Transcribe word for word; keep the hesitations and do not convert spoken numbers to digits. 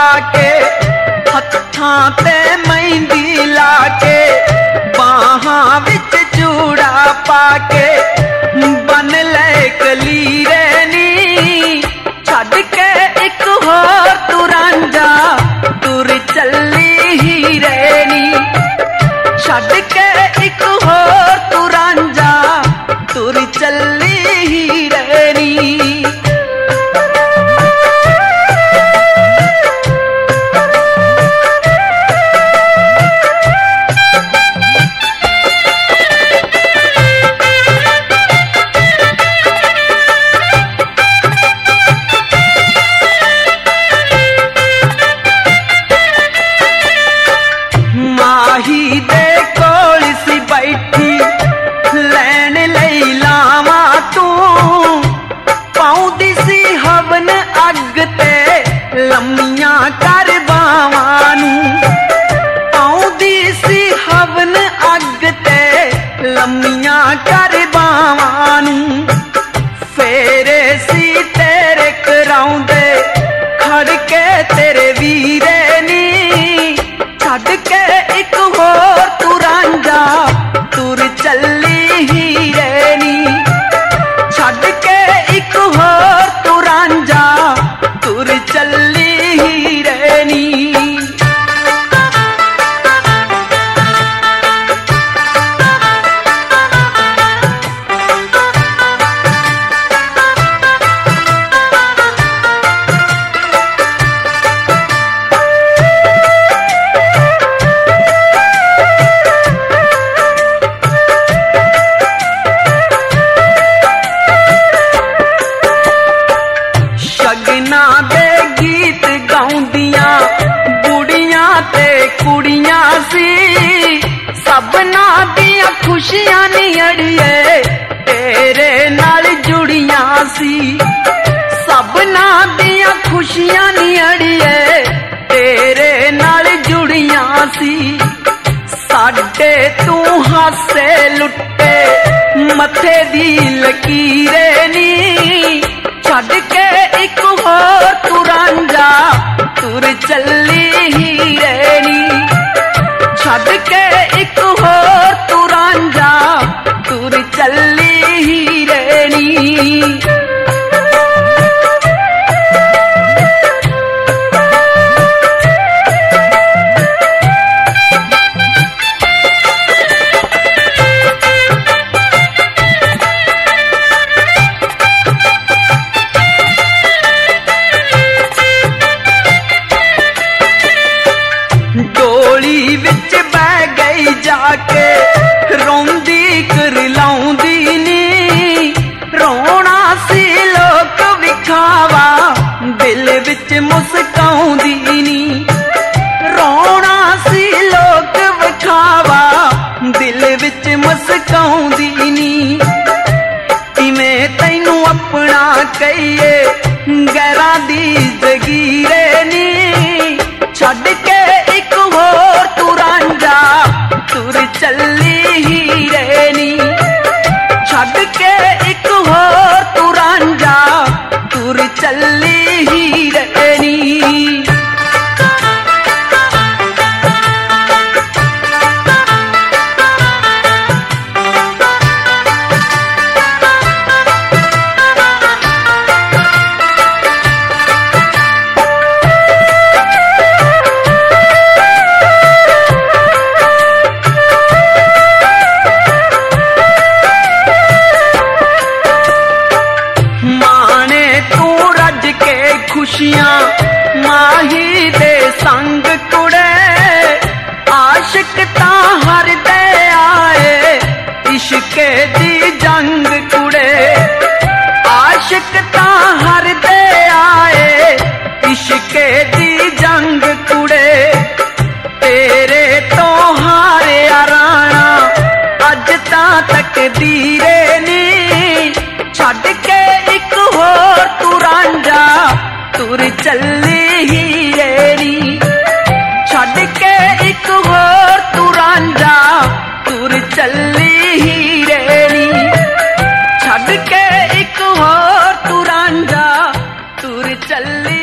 के हत्थां ते मेहंदी ला के बाहां विच चूड़ा पा के बन ले कलीरे नी छड्ड के एक होर तू रांझा तुर चली हीरे नी छड्ड के एक होर तू रांझा तुर चली हीरे नी। माही दे कोल सी बैठी लैन लई लावा तू पाउंदी सी हवन अग ते लम्मियां कर बावां नूं पाउंदी सी हवन अग ते लम्मियां कर बावां नूं फेरे सी तेरे कराउंदे खड़ के तेरे वीरे नी छड्ड के एक होर तू रांझा तुर चली हीरे नी छड्ड के एक होर तू रांझा तुर चली हीरे नी। शगना दे गीत गाउंदियां बुढ़ियां ते कुड़ियां सी सबना दियां खुशियां नी अड़िए तेरे नाल जुड़ियां सी सबना दियां खुशियां नी अड़िए तेरे नाल जुड़ियां सी साडे तू हासे लुट्टे मथे दी लकीरे नी छड्ड के एक होर तू रांझा तुर चली हीरे नी छड्ड के एक होर तू रांझा तुर चली हीरे नी। डोली विच बह गई जाके रोंदी करलाउंदी नी रोना सी लोक विखावा दिल विच मुस्काउंदी नी रोना सी लोक विखावा दिल विच मुस्काउंदी नी किवें तैनू अपना कहिए गैरां दी जगीरे नी छड्ड के एक होर तू रांझा तुर चली हीरे नी छड्ड के एक होर तू रांझा तुर चली हीरे नी। खुशियां माही दे संग कुड़े आशिक तां हर दे आए इश्के दी जंग कुड़े आशिक तां हर दे आए इश्के दी जंग कुड़े तेरे तो हारिया राणा अज तां तकदीरे नी छड्ड के एक होर तू रांझा तुर चली हीरे नी छड्ड के एक होर तू रांझा तुर चली हीरे नी छड्ड के एक होर तू रांझा तुर चली